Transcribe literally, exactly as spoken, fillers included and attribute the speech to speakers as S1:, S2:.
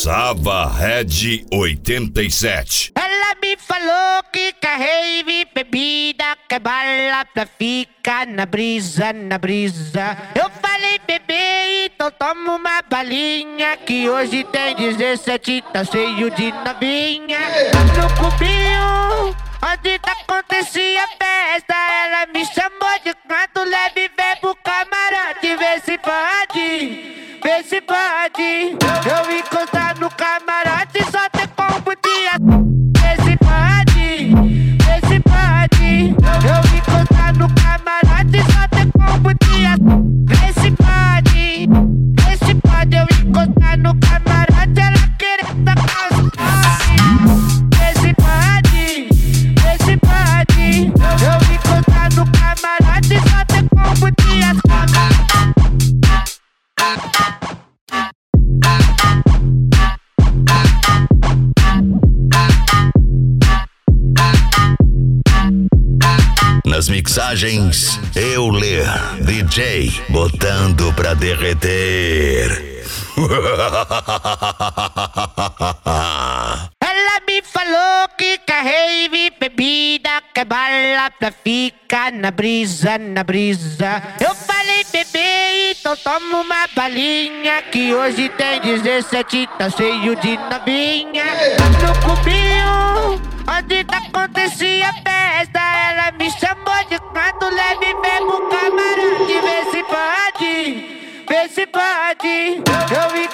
S1: Sava Red oitenta e sete.
S2: Ela me falou que quer rave, bebida, quer bala pra ficar na brisa, na brisa. Eu falei, bebê, então toma uma balinha, que hoje tem dezessete, tá cheio de novinha. No cubinho, onde acontecia festa, ela me chamou de canto leve, vem pro camarote, vê se pode, vê se pode. Eu encostar no camarote, só ter combo de ação. Vê se pode, vê se pode. Eu encostar no camarote, só ter combo de ação. Vê se pode, vê se pode. Eu encostar no camarote, ela querer tacar os pode. Vê se pode, vê se pode. Eu encostar no camarote, só ter combo de ação.
S1: Nas mixagens, Euler, D J, botando pra derreter.
S2: Ela me falou que quer rave, bebida, quer bala pra ficar na brisa, na brisa. Eu falei, bebê, então toma uma balinha, que hoje tem dezessete, tá cheio de novinha. No cubinho, onde acontecia festa, ela me chamou de canto leve, vem pro camarote, vê se pode, vê se pode. Eu